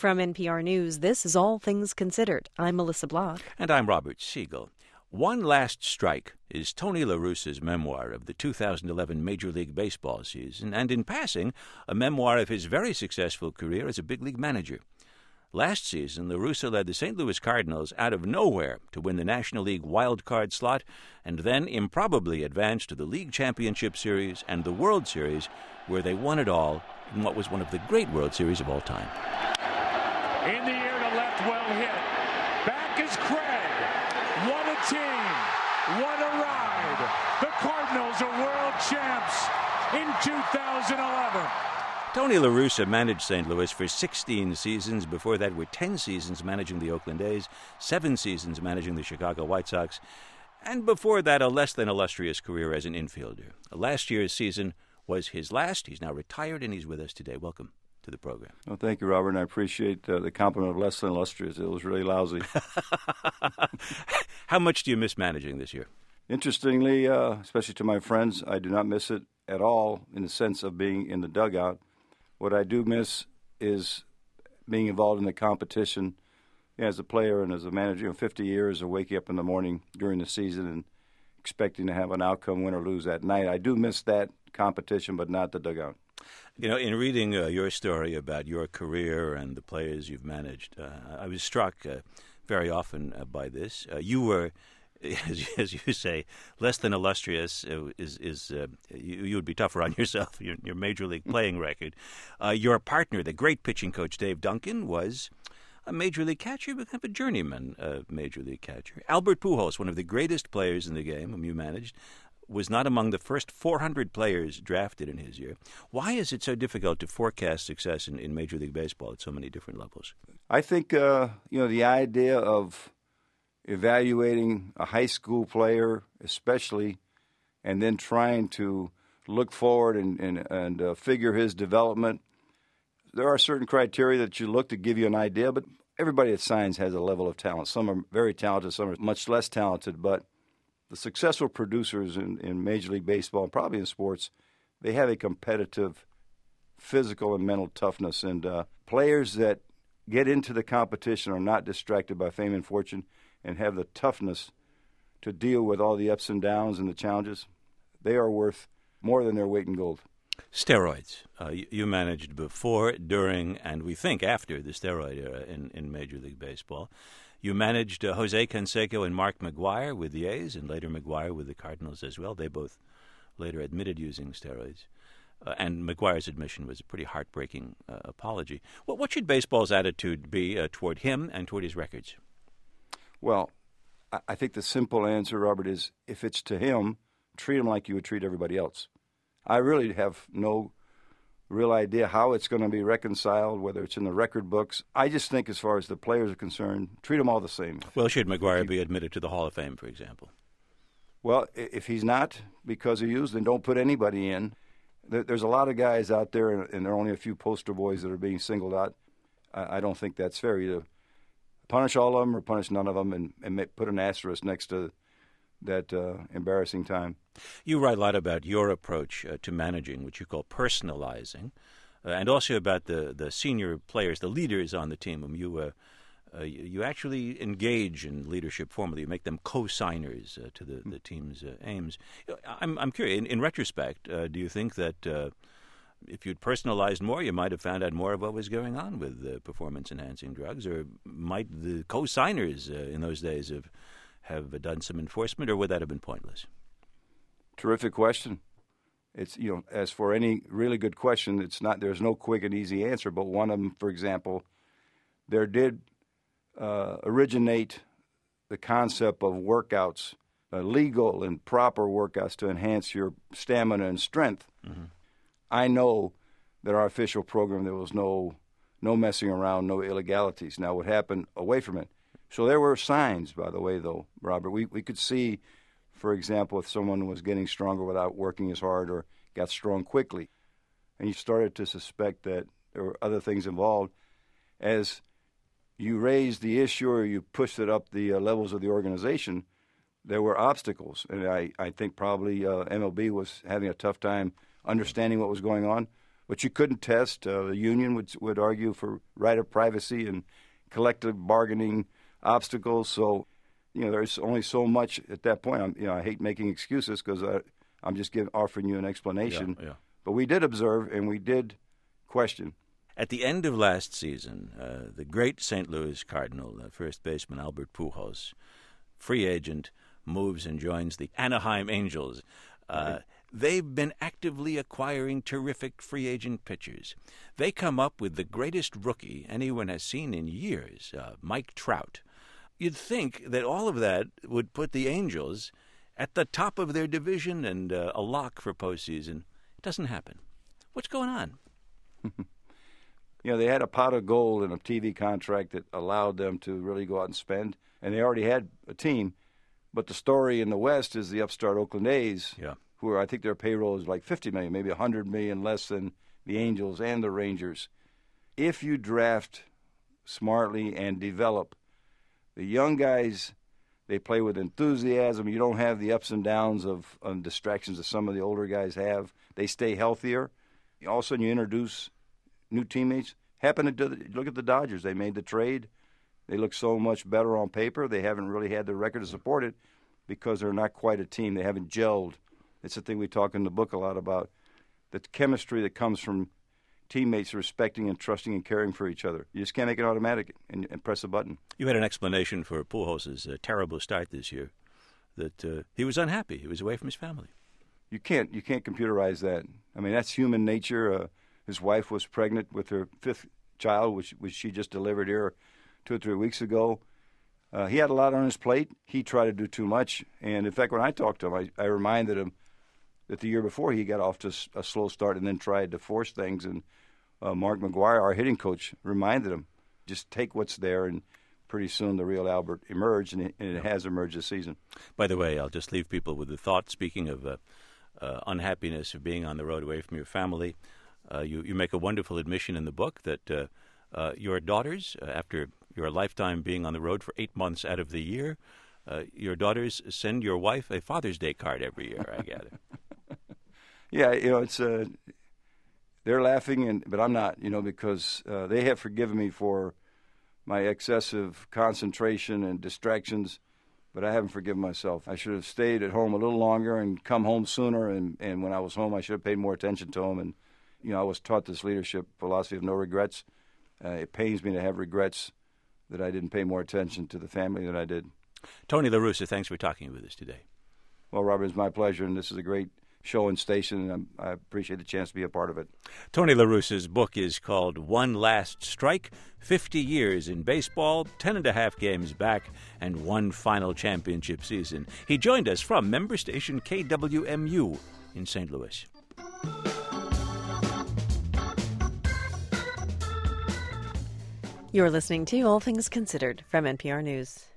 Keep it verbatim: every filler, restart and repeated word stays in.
From N P R News, this is All Things Considered. I'm Melissa Block. And I'm Robert Siegel. One Last Strike is Tony La Russa's memoir of the two thousand eleven Major League Baseball season, and in passing, a memoir of his very successful career as a big league manager. Last season, La Russa led the Saint Louis Cardinals out of nowhere to win the National League wild card slot, and then improbably advanced to the League Championship Series and the World Series, where they won it all in what was one of the great World Series of all time. In the air to left, well hit. Back is Craig. What a team. What a ride. The Cardinals are world champs in two thousand eleven. Tony La Russa managed Saint Louis for sixteen seasons. Before that were ten seasons managing the Oakland A's, seven seasons managing the Chicago White Sox, and before that a less than illustrious career as an infielder. Last year's season was his last. He's now retired, and he's with us today. Welcome to the program. Well, thank you, Robert, and I appreciate uh, the compliment of less than illustrious. It was really lousy. How much do you miss managing this year? Interestingly, uh, especially to my friends, I do not miss it at all in the sense of being in the dugout. What I do miss is being involved in the competition as a player and as a manager. You know, fifty years of waking up in the morning during the season and expecting to have an outcome, win or lose that night. I do miss that competition, but not the dugout. You know, in reading uh, your story about your career and the players you've managed, uh, I was struck uh, very often uh, by this. Uh, you were, as, as you say, less than illustrious. Uh, is is uh, you, you would be tougher on yourself, your, your major league playing record. Uh, your partner, the great pitching coach Dave Duncan, was a major league catcher, but kind of a journeyman uh, major league catcher. Albert Pujols, one of the greatest players in the game, whom you managed, was not among the first four hundred players drafted in his year. Why is it so difficult to forecast success in, in Major League Baseball at so many different levels? I think, uh, you know, the idea of evaluating a high school player especially and then trying to look forward and, and, and uh, figure his development, there are certain criteria that you look to give you an idea, but everybody that signs has a level of talent. Some are very talented, some are much less talented, but the successful producers in, in Major League Baseball, and probably in sports, they have a competitive physical and mental toughness. And uh, players that get into the competition are not distracted by fame and fortune and have the toughness to deal with all the ups and downs and the challenges. They are worth more than their weight in gold. Steroids. Uh, you, you managed before, during, and we think after the steroid era in, in Major League Baseball. You managed uh, Jose Canseco and Mark McGwire with the A's, and later McGwire with the Cardinals as well. They both later admitted using steroids. Uh, and McGwire's admission was a pretty heartbreaking uh, apology. Well, what should baseball's attitude be uh, toward him and toward his records? Well, I, I think the simple answer, Robert, is if it's to him, treat him like you would treat everybody else. I really have no real idea how it's going to be reconciled, whether it's in the record books. I just think as far as the players are concerned, treat them all the same. Well, should McGwire be admitted to the Hall of Fame, for example? Well, if he's not because of you, then don't put anybody in. There's a lot of guys out there, and there are only a few poster boys that are being singled out. I don't think that's fair. Either punish all of them or punish none of them and, and put an asterisk next to that uh, embarrassing time. You write a lot about your approach uh, to managing, which you call personalizing, uh, and also about the, the senior players, the leaders on the team, whom you uh, uh, you, you actually engage in leadership formally. You make them co-signers uh, to the, the team's uh, aims. You know, I'm, I'm curious, in, in retrospect, uh, do you think that uh, if you'd personalized more, you might have found out more of what was going on with uh, performance-enhancing drugs, or might the co-signers uh, in those days have have done some enforcement, or would that have been pointless? Terrific question. It's, you know, as for any really good question, it's not, there's no quick and easy answer, but one of them, for example, there did uh, originate the concept of workouts, uh, legal and proper workouts to enhance your stamina and strength. Mm-hmm. I know that our official program, there was no no messing around, no illegalities. Now, what happened away from it? So there were signs, by the way, though, Robert. We we could see, for example, if someone was getting stronger without working as hard or got strong quickly. And you started to suspect that there were other things involved. As you raised the issue or you pushed it up the uh, levels of the organization, there were obstacles. And I, I think probably uh, M L B was having a tough time understanding what was going on. but you couldn't test. Uh, the union would would argue for right of privacy and collective bargaining obstacles. So, you know, there's only so much at that point. I'm, you know, I hate making excuses because I'm just giving, offering you an explanation. Yeah, yeah. But we did observe and we did question. At the end of last season, uh, the great Saint Louis Cardinal, uh, first baseman Albert Pujols, free agent, moves and joins the Anaheim Angels. Uh, right. They've been actively acquiring terrific free agent pitchers. They come up with the greatest rookie anyone has seen in years, uh, Mike Trout. You'd think that all of that would put the Angels at the top of their division and uh, a lock for postseason. It doesn't happen. What's going on? You know, they had a pot of gold in a T V contract that allowed them to really go out and spend, and they already had a team. But the story in the West is the upstart Oakland A's, yeah. who are, I think their payroll is like fifty million dollars, maybe one hundred million dollars less than the Angels and the Rangers. If you draft smartly and develop, the young guys, they play with enthusiasm. You don't have the ups and downs of um, distractions that some of the older guys have. They stay healthier. All of a sudden you introduce new teammates. Happen to look at the Dodgers. They made the trade. They look so much better on paper. They haven't really had the record to support it because they're not quite a team. They haven't gelled. It's the thing we talk in the book a lot about, the chemistry that comes from teammates respecting and trusting and caring for each other. You just can't make it automatic and, and press a button. You had an explanation for Pujols' uh, terrible start this year, that uh, he was unhappy. He was away from his family. You can't, you can't computerize that. I mean, that's human nature. Uh, his wife was pregnant with her fifth child, which, which she just delivered here two or three weeks ago. Uh, he had a lot on his plate. He tried to do too much. And, in fact, when I talked to him, I, I reminded him that the year before he got off to a slow start and then tried to force things. And uh, Mark McGwire, our hitting coach, reminded him, just take what's there, and pretty soon the real Albert emerged, and it, and it has emerged this season. By the way, I'll just leave people with the thought, speaking of uh, uh, unhappiness of being on the road away from your family, uh, you, you make a wonderful admission in the book that uh, uh, your daughters, uh, after your lifetime being on the road for eight months out of the year, uh, your daughters send your wife a Father's Day card every year, I gather. Yeah, you know, it's uh, they're laughing, and but I'm not, you know, because uh, they have forgiven me for my excessive concentration and distractions, but I haven't forgiven myself. I should have stayed at home a little longer and come home sooner, and, and when I was home, I should have paid more attention to them. And, you know, I was taught this leadership philosophy of no regrets. Uh, it pains me to have regrets that I didn't pay more attention to the family than I did. Tony La Russa, thanks for talking with us today. Well, Robert, it's my pleasure, and this is a great show and station, and I'm, I appreciate the chance to be a part of it. Tony La Russa's book is called One Last Strike, fifty years in baseball, ten and a half games back, and one final championship season. He joined us from member station K W M U in Saint Louis. You're listening to All Things Considered from N P R News.